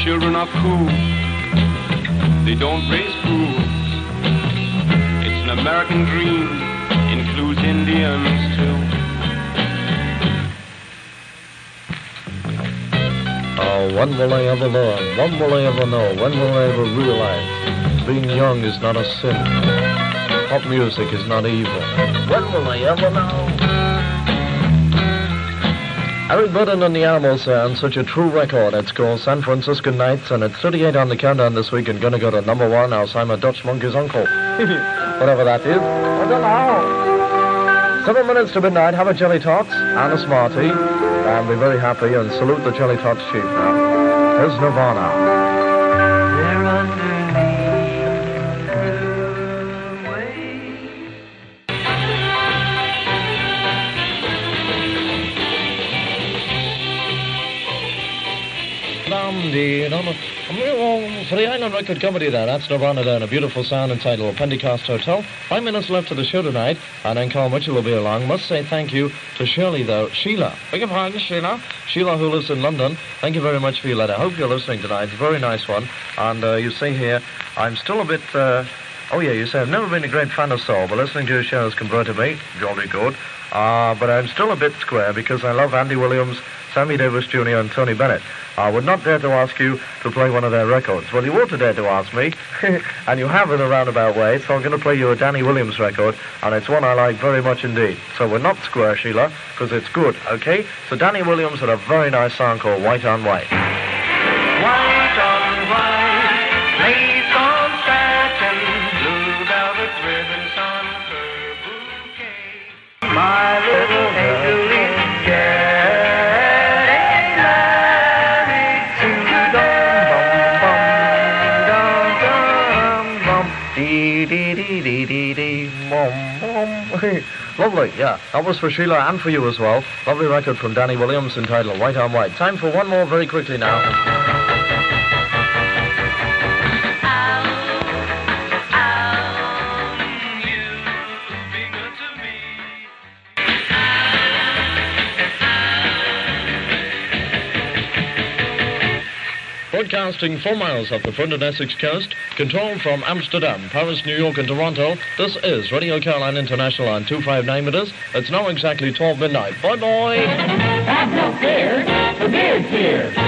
children are cool. They don't raise fools. It's an American dream, includes Indians too. Oh, when will I ever learn? When will I ever know? When will I ever realize being young is not a sin? Pop music is not evil. When will I ever know? Eric Burdon and the Animals and such a true record. It's called San Francisco Nights, and it's 38 on the countdown this week and gonna go to number 1. Now, I'm a Dutch monkey's uncle. Whatever that is. I don't know. 7 minutes to midnight. Have a Jelly Tots and a Smartie, and be very happy and salute the Jelly Tots chief now. Here's Nirvana. They're underneath For the Island Record Company there, that's Nirvana there, and a beautiful sound entitled Pentecost Hotel. 5 minutes left to the show tonight, and then Carl Mitchell will be along. Must say thank you to Shirley, though. Sheila. Beg your pardon, Sheila. Sheila, who lives in London. Thank you very much for your letter. I hope you're listening tonight. It's a very nice one. And you say here, I'm still a bit... oh, yeah, you say, I've never been a great fan of soul, but listening to your show has converted me. Jolly good. But I'm still a bit square because I love Andy Williams, Sammy Davis Jr. and Tony Bennett. I would not dare to ask you to play one of their records. Well, you ought to dare to ask me, and you have in a roundabout way, so I'm going to play you a Danny Williams record, and it's one I like very much indeed. So we're not square, Sheila, because it's good, okay? So Danny Williams had a very nice song called White on White. white on white, lace on satin, blue velvet ribbons on her bouquet. My little angel is getting married to Dee dee dee dee dee dee, bum bum. Lovely, yeah. That was for Sheila and for you as well. Lovely record from Danny Williams entitled White on White. Time for one more very quickly now. Broadcasting 4 miles off the front and Essex coast, controlled from Amsterdam, Paris, New York and Toronto, this is Radio Caroline International on 259 meters. It's now exactly 12 midnight. Bye-bye! Have no fear, the beard's here.